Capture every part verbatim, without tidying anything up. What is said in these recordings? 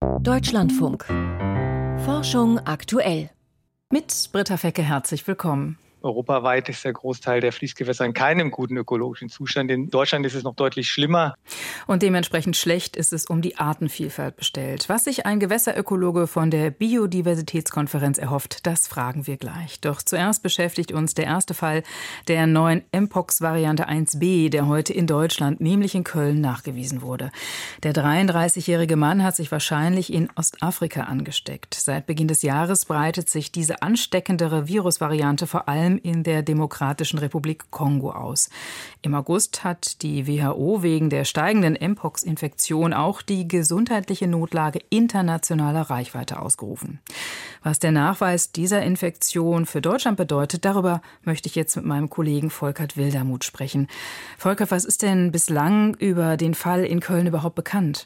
Deutschlandfunk. Forschung aktuell. Mit Britta Fecke herzlich willkommen. Europaweit ist der Großteil der Fließgewässer in keinem guten ökologischen Zustand. In Deutschland ist es noch deutlich schlimmer. Und dementsprechend schlecht ist es um die Artenvielfalt bestellt. Was sich ein Gewässerökologe von der Biodiversitätskonferenz erhofft, das fragen wir gleich. Doch zuerst beschäftigt uns der erste Fall der neuen Mpox-Variante eins b, der heute in Deutschland, nämlich in Köln, nachgewiesen wurde. Der dreiunddreißigjährige Mann hat sich wahrscheinlich in Ostafrika angesteckt. Seit Beginn des Jahres breitet sich diese ansteckendere Virusvariante vor allem in der Demokratischen Republik Kongo aus. Im August hat die W H O wegen der steigenden Mpox-Infektion auch die gesundheitliche Notlage internationaler Reichweite ausgerufen. Was der Nachweis dieser Infektion für Deutschland bedeutet, darüber möchte ich jetzt mit meinem Kollegen Volkert Wildermuth sprechen. Volkert, was ist denn bislang über den Fall in Köln überhaupt bekannt?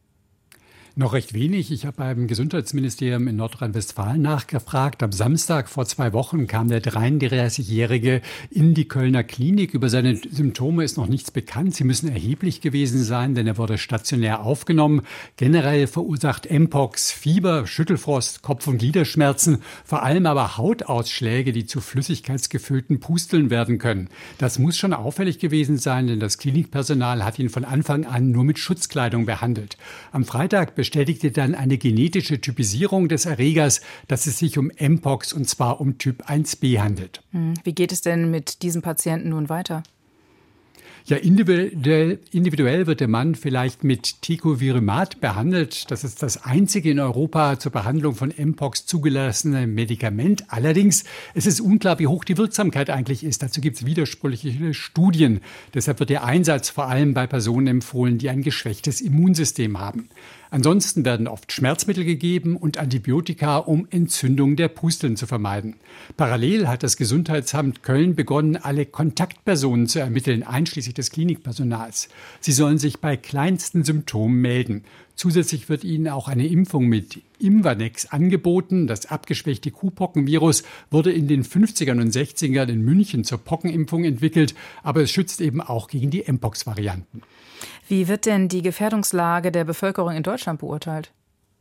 Noch recht wenig. Ich habe beim Gesundheitsministerium in Nordrhein-Westfalen nachgefragt. Am Samstag vor zwei Wochen kam der dreiunddreißigjährige in die Kölner Klinik. Über seine Symptome ist noch nichts bekannt. Sie müssen erheblich gewesen sein, denn er wurde stationär aufgenommen. Generell verursacht Mpox Fieber, Schüttelfrost, Kopf- und Gliederschmerzen, vor allem aber Hautausschläge, die zu flüssigkeitsgefüllten Pusteln werden können. Das muss schon auffällig gewesen sein, denn das Klinikpersonal hat ihn von Anfang an nur mit Schutzkleidung behandelt. Am Freitag bestätigte dann eine genetische Typisierung des Erregers, dass es sich um Mpox und zwar um Typ eins b handelt. Wie geht es denn mit diesem Patienten nun weiter? Ja, individuell, individuell wird der Mann vielleicht mit Tecovirimat behandelt. Das ist das einzige in Europa zur Behandlung von Mpox zugelassene Medikament. Allerdings ist es unklar, wie hoch die Wirksamkeit eigentlich ist. Dazu gibt es widersprüchliche Studien. Deshalb wird der Einsatz vor allem bei Personen empfohlen, die ein geschwächtes Immunsystem haben. Ansonsten werden oft Schmerzmittel gegeben und Antibiotika, um Entzündung der Pusteln zu vermeiden. Parallel hat das Gesundheitsamt Köln begonnen, alle Kontaktpersonen zu ermitteln, einschließlich des Klinikpersonals. Sie sollen sich bei kleinsten Symptomen melden. Zusätzlich wird ihnen auch eine Impfung mit Imvanex angeboten. Das abgeschwächte Kuhpockenvirus wurde in den fünfzigern und sechzigern in München zur Pockenimpfung entwickelt, aber es schützt eben auch gegen die Mpox-Varianten. Wie wird denn die Gefährdungslage der Bevölkerung in Deutschland beurteilt?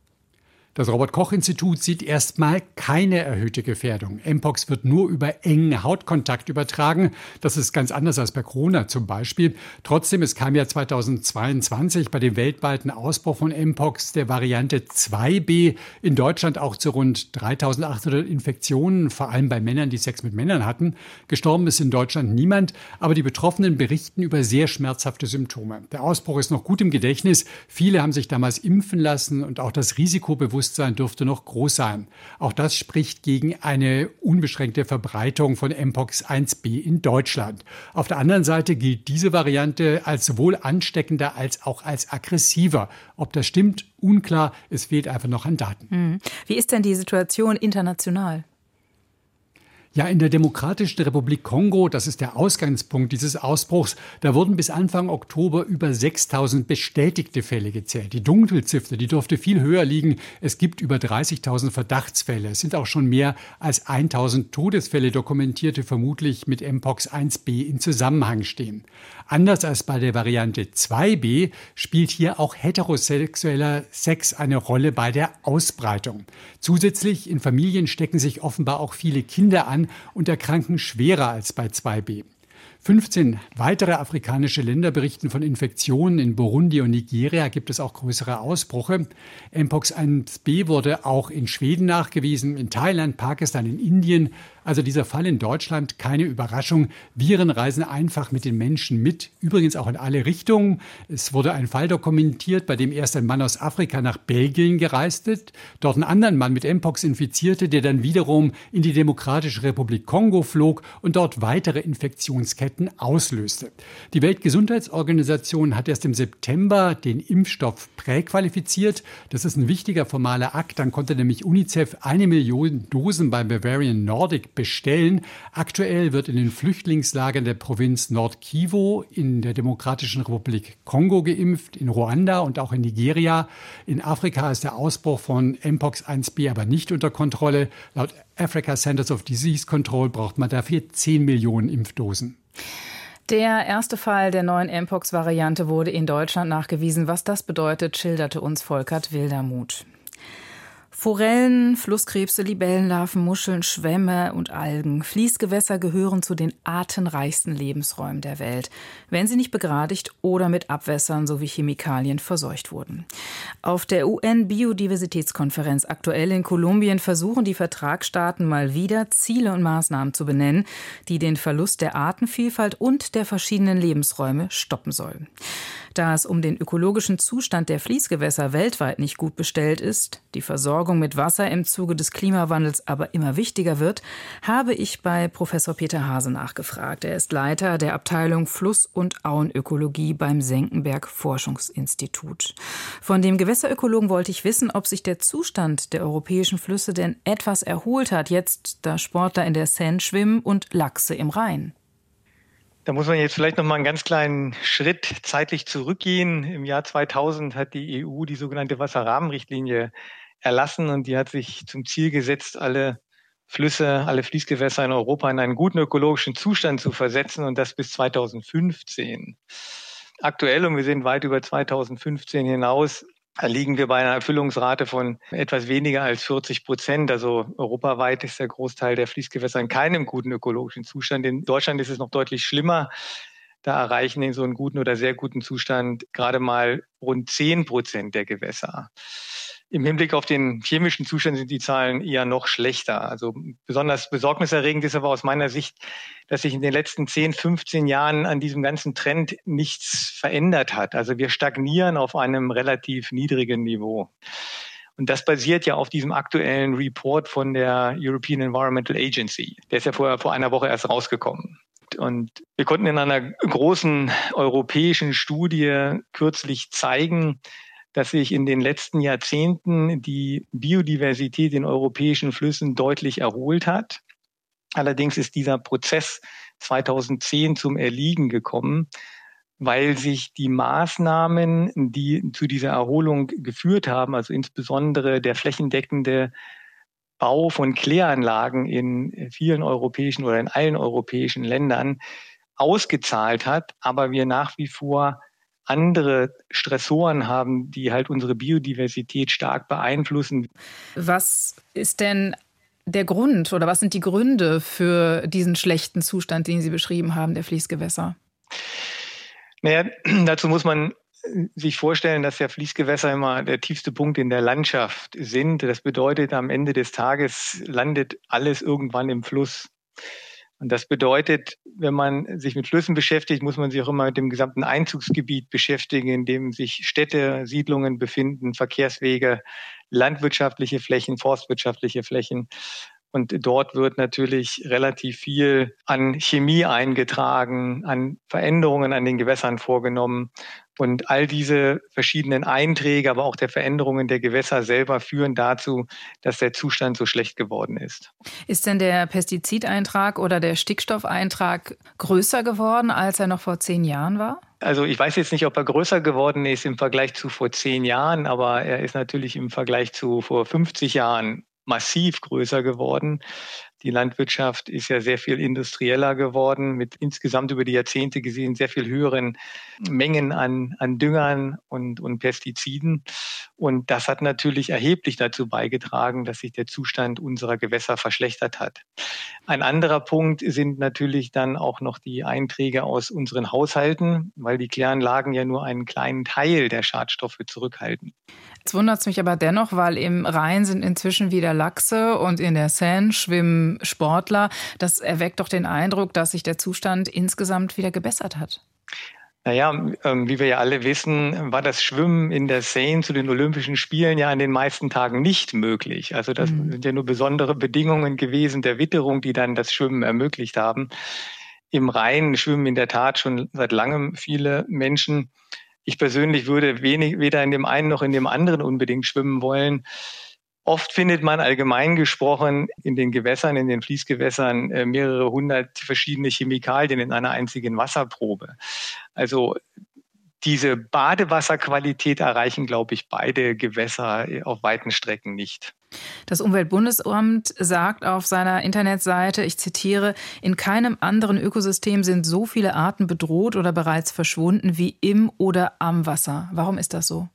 Das Robert-Koch-Institut sieht erstmal keine erhöhte Gefährdung. Mpox wird nur über engen Hautkontakt übertragen. Das ist ganz anders als bei Corona zum Beispiel. Trotzdem, es kam ja zweitausendzweiundzwanzig bei dem weltweiten Ausbruch von Mpox der Variante zwei b in Deutschland auch zu rund dreitausendachthundert Infektionen, vor allem bei Männern, die Sex mit Männern hatten. Gestorben ist in Deutschland niemand, aber die Betroffenen berichten über sehr schmerzhafte Symptome. Der Ausbruch ist noch gut im Gedächtnis. Viele haben sich damals impfen lassen und auch das Risikobewusstsein dürfte noch groß sein. Auch das spricht gegen eine unbeschränkte Verbreitung von Mpox eins b in Deutschland. Auf der anderen Seite gilt diese Variante als sowohl ansteckender als auch als aggressiver. Ob das stimmt, unklar. Es fehlt einfach noch an Daten. Wie ist denn die Situation international? Ja, in der Demokratischen Republik Kongo, das ist der Ausgangspunkt dieses Ausbruchs, da wurden bis Anfang Oktober über sechstausend bestätigte Fälle gezählt. Die Dunkelziffer, die dürfte viel höher liegen. Es gibt über dreißigtausend Verdachtsfälle. Es sind auch schon mehr als tausend Todesfälle dokumentiert, die vermutlich mit Mpox eins b in Zusammenhang stehen. Anders als bei der Variante zwei b spielt hier auch heterosexueller Sex eine Rolle bei der Ausbreitung. Zusätzlich in Familien stecken sich offenbar auch viele Kinder an und erkranken schwerer als bei zwei b. fünfzehn weitere afrikanische Länder berichten von Infektionen. In Burundi und Nigeria gibt es auch größere Ausbrüche. Mpox eins b wurde auch in Schweden nachgewiesen, in Thailand, Pakistan, in Indien. Also dieser Fall in Deutschland, keine Überraschung. Viren reisen einfach mit den Menschen mit, übrigens auch in alle Richtungen. Es wurde ein Fall dokumentiert, bei dem erst ein Mann aus Afrika nach Belgien gereist ist, dort einen anderen Mann mit Mpox infizierte, der dann wiederum in die Demokratische Republik Kongo flog und dort weitere Infektionsketten auslöste. Die Weltgesundheitsorganisation hat erst im September den Impfstoff präqualifiziert. Das ist ein wichtiger formaler Akt. Dann konnte nämlich UNICEF eine Million Dosen bei Bavarian Nordic bestellen. Aktuell wird in den Flüchtlingslagern der Provinz Nord-Kivu in der Demokratischen Republik Kongo geimpft, in Ruanda und auch in Nigeria. In Afrika ist der Ausbruch von Mpox eins b aber nicht unter Kontrolle. Laut Africa Centers of Disease Control braucht man dafür zehn Millionen Impfdosen. Der erste Fall der neuen Mpox-Variante wurde in Deutschland nachgewiesen. Was das bedeutet, schilderte uns Volkert Wildermuth. Forellen, Flusskrebse, Libellenlarven, Muscheln, Schwämme und Algen. Fließgewässer gehören zu den artenreichsten Lebensräumen der Welt, wenn sie nicht begradigt oder mit Abwässern sowie Chemikalien verseucht wurden. Auf der U N-Biodiversitätskonferenz aktuell in Kolumbien versuchen die Vertragsstaaten mal wieder Ziele und Maßnahmen zu benennen, die den Verlust der Artenvielfalt und der verschiedenen Lebensräume stoppen sollen. Da es um den ökologischen Zustand der Fließgewässer weltweit nicht gut bestellt ist, die Versorgung mit Wasser im Zuge des Klimawandels aber immer wichtiger wird, habe ich bei Professor Peter Hase nachgefragt. Er ist Leiter der Abteilung Fluss- und Auenökologie beim Senckenberg Forschungsinstitut. Von dem Gewässerökologen wollte ich wissen, ob sich der Zustand der europäischen Flüsse denn etwas erholt hat, jetzt da Sportler in der Seine schwimmen und Lachse im Rhein. Da muss man jetzt vielleicht noch mal einen ganz kleinen Schritt zeitlich zurückgehen. Im Jahr zweitausend hat die E U die sogenannte Wasserrahmenrichtlinie erlassen und die hat sich zum Ziel gesetzt, alle Flüsse, alle Fließgewässer in Europa in einen guten ökologischen Zustand zu versetzen und das bis zweitausendfünfzehn. Aktuell, und wir sind weit über zweitausendfünfzehn hinaus, da liegen wir bei einer Erfüllungsrate von etwas weniger als vierzig Prozent. Also europaweit ist der Großteil der Fließgewässer in keinem guten ökologischen Zustand. In Deutschland ist es noch deutlich schlimmer. Da erreichen in so einen guten oder sehr guten Zustand gerade mal rund zehn Prozent der Gewässer. Im Hinblick auf den chemischen Zustand sind die Zahlen eher noch schlechter. Also besonders besorgniserregend ist aber aus meiner Sicht, dass sich in den letzten zehn, fünfzehn Jahren an diesem ganzen Trend nichts verändert hat. Also wir stagnieren auf einem relativ niedrigen Niveau. Und das basiert ja auf diesem aktuellen Report von der European Environmental Agency. Der ist ja vor, vor einer Woche erst rausgekommen. Und wir konnten in einer großen europäischen Studie kürzlich zeigen, dass sich in den letzten Jahrzehnten die Biodiversität in europäischen Flüssen deutlich erholt hat. Allerdings ist dieser Prozess zweitausendzehn zum Erliegen gekommen, weil sich die Maßnahmen, die zu dieser Erholung geführt haben, also insbesondere der flächendeckende Bau von Kläranlagen in vielen europäischen oder in allen europäischen Ländern ausgezahlt hat, aber wir nach wie vor andere Stressoren haben, die halt unsere Biodiversität stark beeinflussen. Was ist denn der Grund oder was sind die Gründe für diesen schlechten Zustand, den Sie beschrieben haben, der Fließgewässer? Naja, dazu muss man sich vorstellen, dass ja Fließgewässer immer der tiefste Punkt in der Landschaft sind. Das bedeutet, am Ende des Tages landet alles irgendwann im Fluss. Und das bedeutet, wenn man sich mit Flüssen beschäftigt, muss man sich auch immer mit dem gesamten Einzugsgebiet beschäftigen, in dem sich Städte, Siedlungen befinden, Verkehrswege, landwirtschaftliche Flächen, forstwirtschaftliche Flächen. Und dort wird natürlich relativ viel an Chemie eingetragen, an Veränderungen an den Gewässern vorgenommen. Und all diese verschiedenen Einträge, aber auch der Veränderungen der Gewässer selber führen dazu, dass der Zustand so schlecht geworden ist. Ist denn der Pestizideintrag oder der Stickstoffeintrag größer geworden, als er noch vor zehn Jahren war? Also ich weiß jetzt nicht, ob er größer geworden ist im Vergleich zu vor zehn Jahren, aber er ist natürlich im Vergleich zu vor fünfzig Jahren massiv größer geworden. Die Landwirtschaft ist ja sehr viel industrieller geworden, mit insgesamt über die Jahrzehnte gesehen sehr viel höheren Mengen an, an Düngern und, und Pestiziden. Und das hat natürlich erheblich dazu beigetragen, dass sich der Zustand unserer Gewässer verschlechtert hat. Ein anderer Punkt sind natürlich dann auch noch die Einträge aus unseren Haushalten, weil die Kläranlagen ja nur einen kleinen Teil der Schadstoffe zurückhalten. Jetzt wundert es mich aber dennoch, weil im Rhein sind inzwischen wieder Lachse und in der Seine schwimmen Sportler. Das erweckt doch den Eindruck, dass sich der Zustand insgesamt wieder gebessert hat. Naja, ähm, wie wir ja alle wissen, war das Schwimmen in der Seine zu den Olympischen Spielen ja an den meisten Tagen nicht möglich. Also das mhm. sind ja nur besondere Bedingungen gewesen der Witterung, die dann das Schwimmen ermöglicht haben. Im Rhein schwimmen in der Tat schon seit langem viele Menschen. Ich persönlich würde wenig, weder in dem einen noch in dem anderen unbedingt schwimmen wollen. Oft findet man allgemein gesprochen in den Gewässern, in den Fließgewässern mehrere hundert verschiedene Chemikalien in einer einzigen Wasserprobe. Also diese Badewasserqualität erreichen, glaube ich, beide Gewässer auf weiten Strecken nicht. Das Umweltbundesamt sagt auf seiner Internetseite, ich zitiere, in keinem anderen Ökosystem sind so viele Arten bedroht oder bereits verschwunden wie im oder am Wasser. Warum ist das so?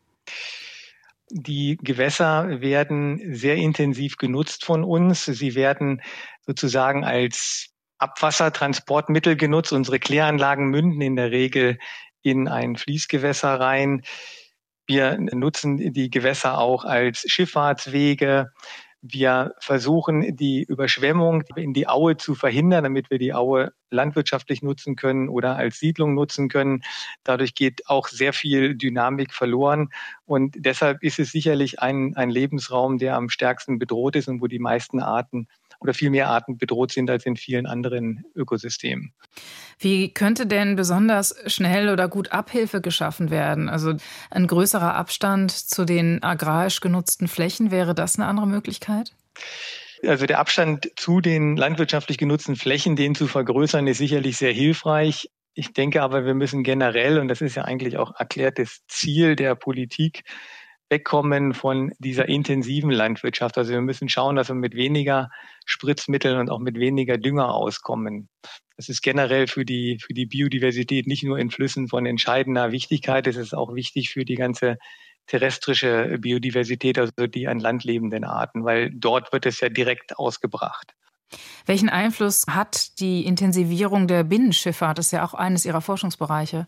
Die Gewässer werden sehr intensiv genutzt von uns. Sie werden sozusagen als Abwassertransportmittel genutzt. Unsere Kläranlagen münden in der Regel in ein Fließgewässer rein. Wir nutzen die Gewässer auch als Schifffahrtswege. Wir versuchen, die Überschwemmung in die Aue zu verhindern, damit wir die Aue landwirtschaftlich nutzen können oder als Siedlung nutzen können. Dadurch geht auch sehr viel Dynamik verloren. Und deshalb ist es sicherlich ein, ein Lebensraum, der am stärksten bedroht ist und wo die meisten Arten oder viel mehr Arten bedroht sind als in vielen anderen Ökosystemen. Wie könnte denn besonders schnell oder gut Abhilfe geschaffen werden? Also ein größerer Abstand zu den agrarisch genutzten Flächen, wäre das eine andere Möglichkeit? Also der Abstand zu den landwirtschaftlich genutzten Flächen, den zu vergrößern, ist sicherlich sehr hilfreich. Ich denke aber, wir müssen generell, und das ist ja eigentlich auch erklärtes Ziel der Politik, wegkommen von dieser intensiven Landwirtschaft. Also wir müssen schauen, dass wir mit weniger Spritzmitteln und auch mit weniger Dünger auskommen. Das ist generell für die, für die Biodiversität nicht nur in Flüssen von entscheidender Wichtigkeit, es ist auch wichtig für die ganze terrestrische Biodiversität, also die an Land lebenden Arten, weil dort wird es ja direkt ausgebracht. Welchen Einfluss hat die Intensivierung der Binnenschifffahrt? Das ist ja auch eines Ihrer Forschungsbereiche.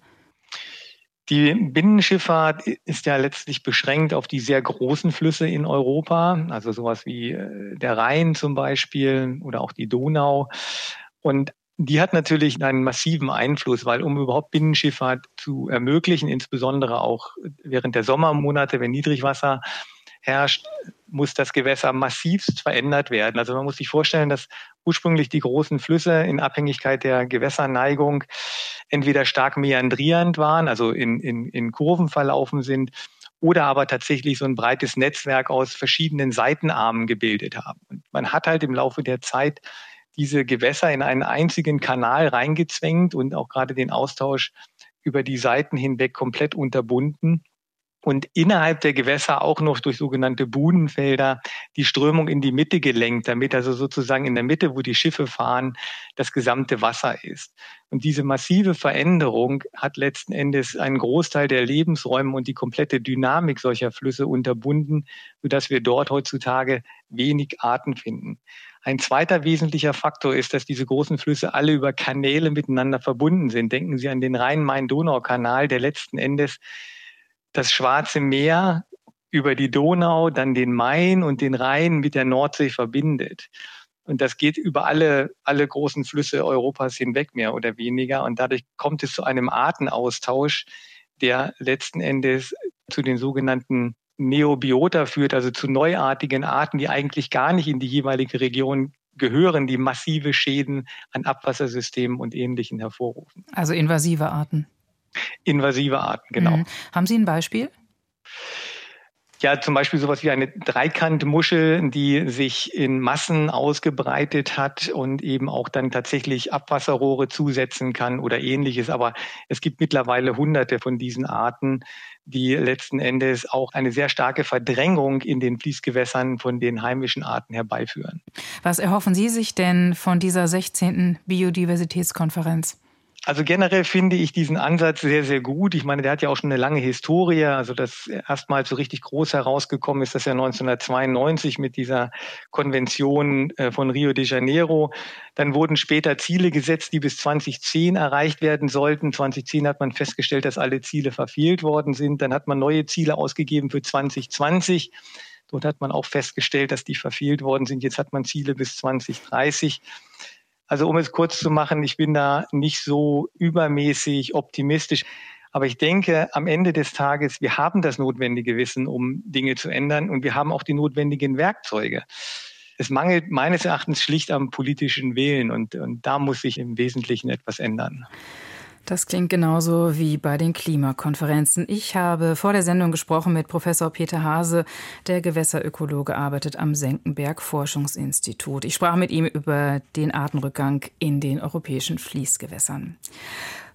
Die Binnenschifffahrt ist ja letztlich beschränkt auf die sehr großen Flüsse in Europa, also sowas wie der Rhein zum Beispiel oder auch die Donau. Und die hat natürlich einen massiven Einfluss, weil um überhaupt Binnenschifffahrt zu ermöglichen, insbesondere auch während der Sommermonate, wenn Niedrigwasser herrscht, muss das Gewässer massivst verändert werden. Also man muss sich vorstellen, dass ursprünglich die großen Flüsse in Abhängigkeit der Gewässerneigung entweder stark meandrierend waren, also in, in, in Kurven verlaufen sind, oder aber tatsächlich so ein breites Netzwerk aus verschiedenen Seitenarmen gebildet haben. Und man hat halt im Laufe der Zeit diese Gewässer in einen einzigen Kanal reingezwängt und auch gerade den Austausch über die Seiten hinweg komplett unterbunden. Und innerhalb der Gewässer auch noch durch sogenannte Buhnenfelder die Strömung in die Mitte gelenkt, damit also sozusagen in der Mitte, wo die Schiffe fahren, das gesamte Wasser ist. Und diese massive Veränderung hat letzten Endes einen Großteil der Lebensräume und die komplette Dynamik solcher Flüsse unterbunden, sodass wir dort heutzutage wenig Arten finden. Ein zweiter wesentlicher Faktor ist, dass diese großen Flüsse alle über Kanäle miteinander verbunden sind. Denken Sie an den Rhein-Main-Donau-Kanal, der letzten Endes das Schwarze Meer über die Donau, dann den Main und den Rhein mit der Nordsee verbindet. Und das geht über alle, alle großen Flüsse Europas hinweg, mehr oder weniger. Und dadurch kommt es zu einem Artenaustausch, der letzten Endes zu den sogenannten Neobiota führt, also zu neuartigen Arten, die eigentlich gar nicht in die jeweilige Region gehören, die massive Schäden an Abwassersystemen und Ähnlichem hervorrufen. Also invasive Arten. Invasive Arten, genau. Mhm. Haben Sie ein Beispiel? Ja, zum Beispiel sowas wie eine Dreikantmuschel, die sich in Massen ausgebreitet hat und eben auch dann tatsächlich Abwasserrohre zusetzen kann oder Ähnliches. Aber es gibt mittlerweile hunderte von diesen Arten, die letzten Endes auch eine sehr starke Verdrängung in den Fließgewässern von den heimischen Arten herbeiführen. Was erhoffen Sie sich denn von dieser sechzehnten Biodiversitätskonferenz? Also generell finde ich diesen Ansatz sehr, sehr gut. Ich meine, der hat ja auch schon eine lange Historie. Also das erstmals so richtig groß herausgekommen ist das ja neunzehnhundertzweiundneunzig mit dieser Konvention von Rio de Janeiro. Dann wurden später Ziele gesetzt, die bis zweitausendzehn erreicht werden sollten. zweitausendzehn hat man festgestellt, dass alle Ziele verfehlt worden sind. Dann hat man neue Ziele ausgegeben für zwanzig zwanzig. Dort hat man auch festgestellt, dass die verfehlt worden sind. Jetzt hat man Ziele bis zwanzig dreißig. Also um es kurz zu machen, ich bin da nicht so übermäßig optimistisch. Aber ich denke, am Ende des Tages, wir haben das notwendige Wissen, um Dinge zu ändern. Und wir haben auch die notwendigen Werkzeuge. Es mangelt meines Erachtens schlicht am politischen Willen. Und, und da muss sich im Wesentlichen etwas ändern. Das klingt genauso wie bei den Klimakonferenzen. Ich habe vor der Sendung gesprochen mit Professor Peter Hase, der Gewässerökologe, arbeitet am Senckenberg Forschungsinstitut. Ich sprach mit ihm über den Artenrückgang in den europäischen Fließgewässern.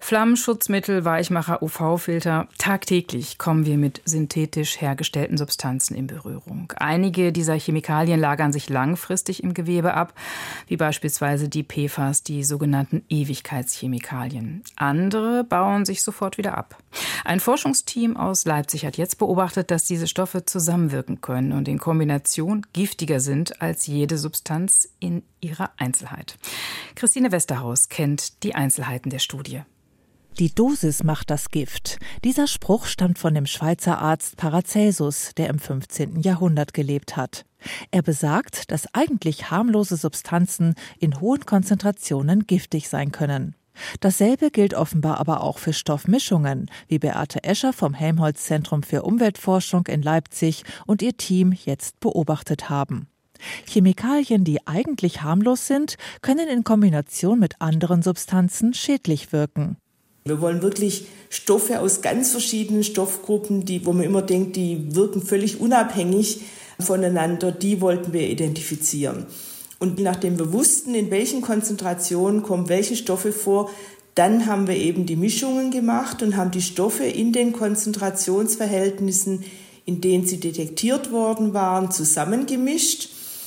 Flammenschutzmittel, Weichmacher, U V-Filter. Tagtäglich kommen wir mit synthetisch hergestellten Substanzen in Berührung. Einige dieser Chemikalien lagern sich langfristig im Gewebe ab, wie beispielsweise die P F A S, die sogenannten Ewigkeitschemikalien. Andere bauen sich sofort wieder ab. Ein Forschungsteam aus Leipzig hat jetzt beobachtet, dass diese Stoffe zusammenwirken können und in Kombination giftiger sind als jede Substanz in ihrer Einzelheit. Christine Westerhaus kennt die Einzelheiten der Studie. Die Dosis macht das Gift. Dieser Spruch stammt von dem Schweizer Arzt Paracelsus, der im fünfzehnten Jahrhundert gelebt hat. Er besagt, dass eigentlich harmlose Substanzen in hohen Konzentrationen giftig sein können. Dasselbe gilt offenbar aber auch für Stoffmischungen, wie Beate Escher vom Helmholtz-Zentrum für Umweltforschung in Leipzig und ihr Team jetzt beobachtet haben. Chemikalien, die eigentlich harmlos sind, können in Kombination mit anderen Substanzen schädlich wirken. Wir wollen wirklich Stoffe aus ganz verschiedenen Stoffgruppen, die, wo man immer denkt, die wirken völlig unabhängig voneinander, die wollten wir identifizieren. Und nachdem wir wussten, in welchen Konzentrationen kommen welche Stoffe vor, dann haben wir eben die Mischungen gemacht und haben die Stoffe in den Konzentrationsverhältnissen, in denen sie detektiert worden waren, zusammengemischt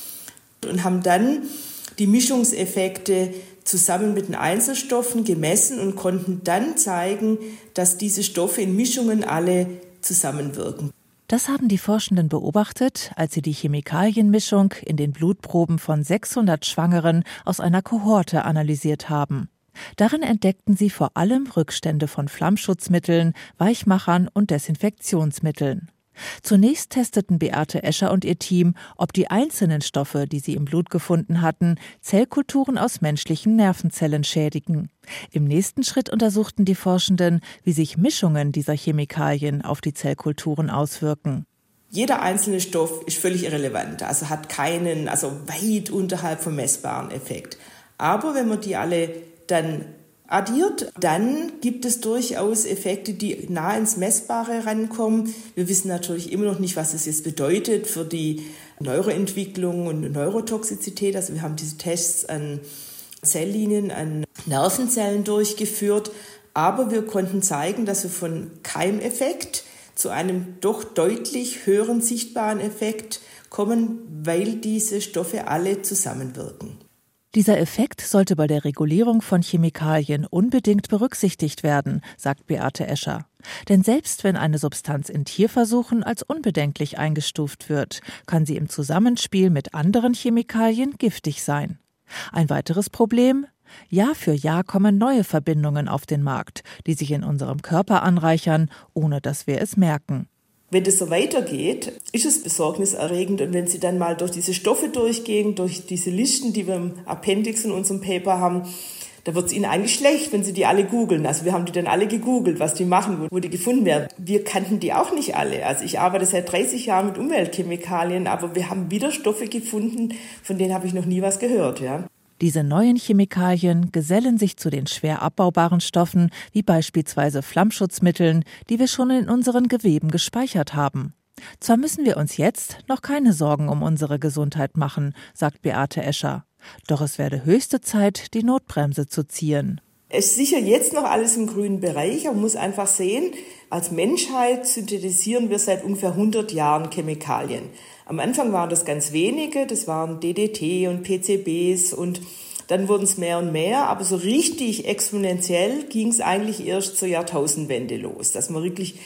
und haben dann die Mischungseffekte zusammen mit den Einzelstoffen gemessen und konnten dann zeigen, dass diese Stoffe in Mischungen alle zusammenwirken. Das haben die Forschenden beobachtet, als sie die Chemikalienmischung in den Blutproben von sechshundert Schwangeren aus einer Kohorte analysiert haben. Darin entdeckten sie vor allem Rückstände von Flammschutzmitteln, Weichmachern und Desinfektionsmitteln. Zunächst testeten Beate Escher und ihr Team, ob die einzelnen Stoffe, die sie im Blut gefunden hatten, Zellkulturen aus menschlichen Nervenzellen schädigen. Im nächsten Schritt untersuchten die Forschenden, wie sich Mischungen dieser Chemikalien auf die Zellkulturen auswirken. Jeder einzelne Stoff ist völlig irrelevant, also hat keinen, also weit unterhalb vom messbaren Effekt. Aber wenn man die alle dann addiert, dann gibt es durchaus Effekte, die nah ins Messbare rankommen. Wir wissen natürlich immer noch nicht, was das jetzt bedeutet für die Neuroentwicklung und Neurotoxizität. Also wir haben diese Tests an Zelllinien, an Nervenzellen durchgeführt. Aber wir konnten zeigen, dass wir von Keimeffekt zu einem doch deutlich höheren sichtbaren Effekt kommen, weil diese Stoffe alle zusammenwirken. Dieser Effekt sollte bei der Regulierung von Chemikalien unbedingt berücksichtigt werden, sagt Beate Escher. Denn selbst wenn eine Substanz in Tierversuchen als unbedenklich eingestuft wird, kann sie im Zusammenspiel mit anderen Chemikalien giftig sein. Ein weiteres Problem? Jahr für Jahr kommen neue Verbindungen auf den Markt, die sich in unserem Körper anreichern, ohne dass wir es merken. Wenn das so weitergeht, ist es besorgniserregend. Und wenn Sie dann mal durch diese Stoffe durchgehen, durch diese Listen, die wir im Appendix in unserem Paper haben, da wird es Ihnen eigentlich schlecht, wenn Sie die alle googeln. Also wir haben die dann alle gegoogelt, was die machen, wo die gefunden werden. Wir kannten die auch nicht alle. Also ich arbeite seit dreißig Jahren mit Umweltchemikalien, aber wir haben wieder Stoffe gefunden, von denen habe ich noch nie was gehört, ja. Diese neuen Chemikalien gesellen sich zu den schwer abbaubaren Stoffen, wie beispielsweise Flammschutzmitteln, die wir schon in unseren Geweben gespeichert haben. Zwar müssen wir uns jetzt noch keine Sorgen um unsere Gesundheit machen, sagt Beate Escher. Doch es werde höchste Zeit, die Notbremse zu ziehen. Es ist sicher jetzt noch alles im grünen Bereich, aber man muss einfach sehen, als Menschheit synthetisieren wir seit ungefähr hundert Jahren Chemikalien. Am Anfang waren das ganz wenige, das waren D D T und P C Bs und dann wurden es mehr und mehr, aber so richtig exponentiell ging es eigentlich erst zur Jahrtausendwende los, dass man wirklich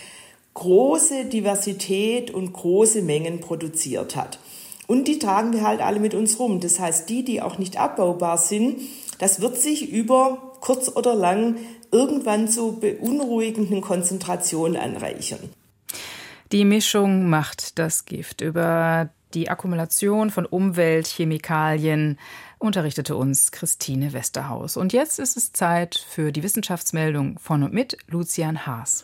große Diversität und große Mengen produziert hat. Und die tragen wir halt alle mit uns rum. Das heißt, die, die auch nicht abbaubar sind, das wird sich über kurz oder lang irgendwann zu beunruhigenden Konzentrationen anreichern. Die Mischung macht das Gift. Über die Akkumulation von Umweltchemikalien unterrichtete uns Christine Westerhaus. Und jetzt ist es Zeit für die Wissenschaftsmeldung von und mit Lucian Haas.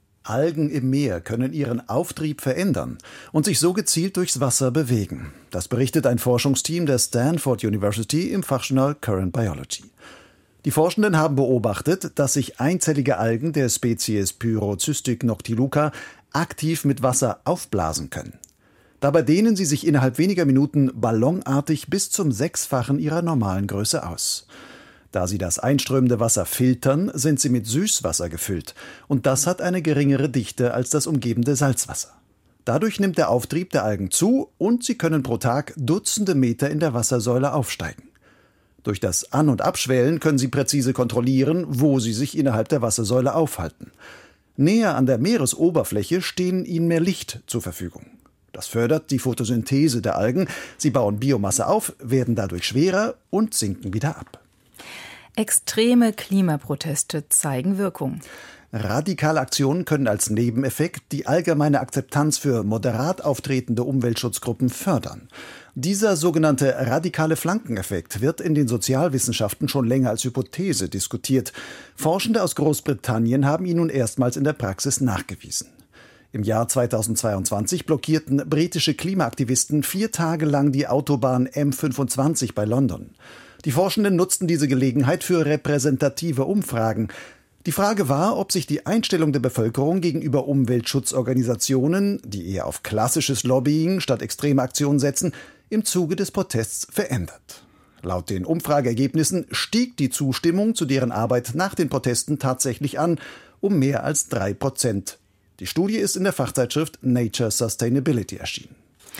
Algen im Meer können ihren Auftrieb verändern und sich so gezielt durchs Wasser bewegen. Das berichtet ein Forschungsteam der Stanford University im Fachjournal Current Biology. Die Forschenden haben beobachtet, dass sich einzellige Algen der Spezies Pyrocystic noctiluca aktiv mit Wasser aufblasen können. Dabei dehnen sie sich innerhalb weniger Minuten ballonartig bis zum Sechsfachen ihrer normalen Größe aus. Da sie das einströmende Wasser filtern, sind sie mit Süßwasser gefüllt. Und das hat eine geringere Dichte als das umgebende Salzwasser. Dadurch nimmt der Auftrieb der Algen zu und sie können pro Tag Dutzende Meter in der Wassersäule aufsteigen. Durch das An- und Abschwellen können sie präzise kontrollieren, wo sie sich innerhalb der Wassersäule aufhalten. Näher an der Meeresoberfläche stehen ihnen mehr Licht zur Verfügung. Das fördert die Photosynthese der Algen. Sie bauen Biomasse auf, werden dadurch schwerer und sinken wieder ab. Extreme Klimaproteste zeigen Wirkung. Radikale Aktionen können als Nebeneffekt die allgemeine Akzeptanz für moderat auftretende Umweltschutzgruppen fördern. Dieser sogenannte radikale Flankeneffekt wird in den Sozialwissenschaften schon länger als Hypothese diskutiert. Forschende aus Großbritannien haben ihn nun erstmals in der Praxis nachgewiesen. Im Jahr zweitausendzweiundzwanzig blockierten britische Klimaaktivisten vier Tage lang die Autobahn M fünfundzwanzig bei London. Die Forschenden nutzten diese Gelegenheit für repräsentative Umfragen. Die Frage war, ob sich die Einstellung der Bevölkerung gegenüber Umweltschutzorganisationen, die eher auf klassisches Lobbying statt extreme Aktionen setzen, im Zuge des Protests verändert. Laut den Umfrageergebnissen stieg die Zustimmung zu deren Arbeit nach den Protesten tatsächlich an, um mehr als drei Prozent. Die Studie ist in der Fachzeitschrift Nature Sustainability erschienen.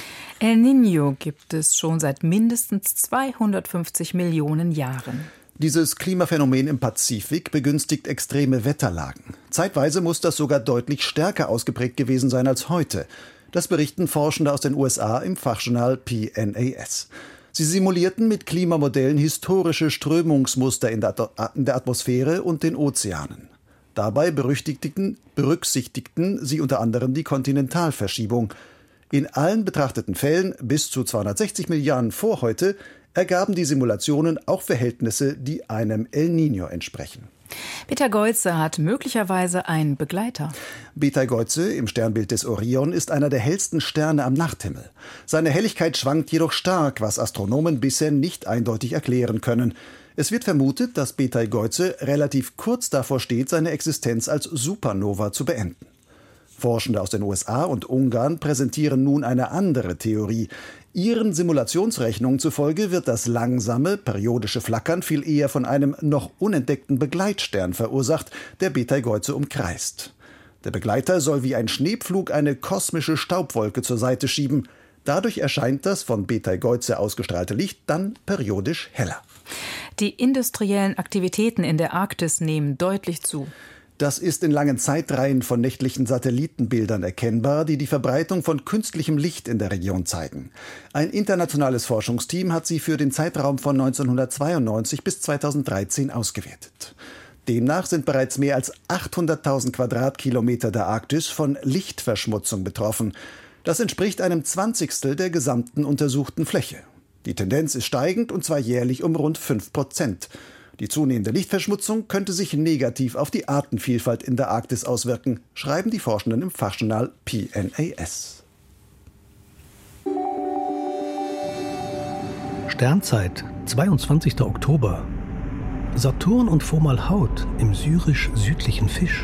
El Niño gibt es schon seit mindestens zweihundertfünfzig Millionen Jahren. Dieses Klimaphänomen im Pazifik begünstigt extreme Wetterlagen. Zeitweise muss das sogar deutlich stärker ausgeprägt gewesen sein als heute. Das berichten Forschende aus den U S A im Fachjournal P N A S. Sie simulierten mit Klimamodellen historische Strömungsmuster in der, in der Atmosphäre und den Ozeanen. Dabei berücksichtigten, berücksichtigten sie unter anderem die Kontinentalverschiebung. In allen betrachteten Fällen, bis zu zweihundertsechzig Milliarden vor heute, ergaben die Simulationen auch Verhältnisse, die einem El Niño entsprechen. Betelgeuse hat möglicherweise einen Begleiter. Betelgeuse im Sternbild des Orion ist einer der hellsten Sterne am Nachthimmel. Seine Helligkeit schwankt jedoch stark, was Astronomen bisher nicht eindeutig erklären können. Es wird vermutet, dass Betelgeuse relativ kurz davor steht, seine Existenz als Supernova zu beenden. Forschende aus den U S A und Ungarn präsentieren nun eine andere Theorie. Ihren Simulationsrechnungen zufolge wird das langsame, periodische Flackern viel eher von einem noch unentdeckten Begleitstern verursacht, der Betelgeuse umkreist. Der Begleiter soll wie ein Schneepflug eine kosmische Staubwolke zur Seite schieben. Dadurch erscheint das von Betelgeuse ausgestrahlte Licht dann periodisch heller. Die industriellen Aktivitäten in der Arktis nehmen deutlich zu. Das ist in langen Zeitreihen von nächtlichen Satellitenbildern erkennbar, die die Verbreitung von künstlichem Licht in der Region zeigen. Ein internationales Forschungsteam hat sie für den Zeitraum von neunzehnhundertzweiundneunzig bis zweitausenddreizehn ausgewertet. Demnach sind bereits mehr als achthunderttausend Quadratkilometer der Arktis von Lichtverschmutzung betroffen. Das entspricht einem Zwanzigstel der gesamten untersuchten Fläche. Die Tendenz ist steigend, und zwar jährlich um rund fünf Prozent. Die zunehmende Lichtverschmutzung könnte sich negativ auf die Artenvielfalt in der Arktis auswirken, schreiben die Forschenden im Fachjournal P N A S. Sternzeit, zweiundzwanzigster Oktober. Saturn und Fomalhaut im syrisch-südlichen Fisch.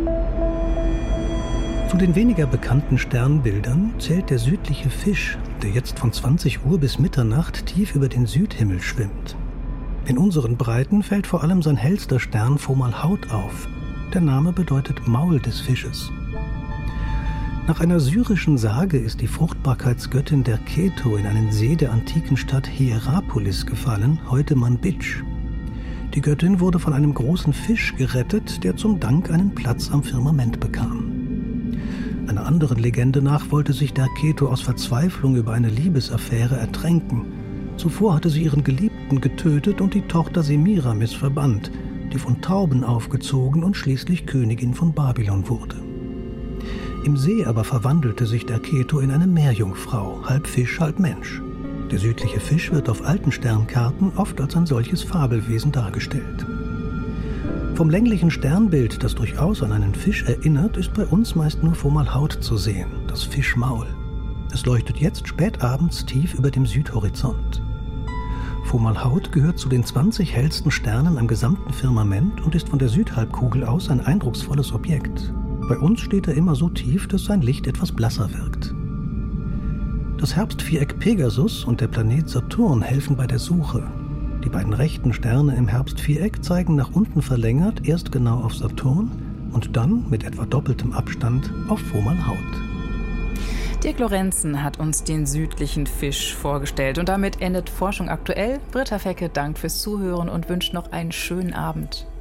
Zu den weniger bekannten Sternbildern zählt der südliche Fisch, der jetzt von zwanzig Uhr bis Mitternacht tief über den Südhimmel schwimmt. In unseren Breiten fällt vor allem sein hellster Stern Fomalhaut auf. Der Name bedeutet Maul des Fisches. Nach einer syrischen Sage ist die Fruchtbarkeitsgöttin der Keto in einen See der antiken Stadt Hierapolis gefallen, heute Manbij. Die Göttin wurde von einem großen Fisch gerettet, der zum Dank einen Platz am Firmament bekam. Einer anderen Legende nach wollte sich der Keto aus Verzweiflung über eine Liebesaffäre ertränken. Zuvor hatte sie ihren Geliebten getötet und die Tochter Semiramis verbannt, die von Tauben aufgezogen und schließlich Königin von Babylon wurde. Im See aber verwandelte sich der Keto in eine Meerjungfrau, halb Fisch, halb Mensch. Der südliche Fisch wird auf alten Sternkarten oft als ein solches Fabelwesen dargestellt. Vom länglichen Sternbild, das durchaus an einen Fisch erinnert, ist bei uns meist nur Fomalhaut zu sehen, das Fischmaul. Es leuchtet jetzt spätabends tief über dem Südhorizont. Fomalhaut gehört zu den zwanzig hellsten Sternen am gesamten Firmament und ist von der Südhalbkugel aus ein eindrucksvolles Objekt. Bei uns steht er immer so tief, dass sein Licht etwas blasser wirkt. Das Herbstviereck Pegasus und der Planet Saturn helfen bei der Suche. Die beiden rechten Sterne im Herbstviereck zeigen nach unten verlängert erst genau auf Saturn und dann mit etwa doppeltem Abstand auf Fomalhaut. Dirk Lorenzen hat uns den südlichen Fisch vorgestellt. Und damit endet Forschung aktuell. Britta Fecke dankt fürs Zuhören und wünscht noch einen schönen Abend.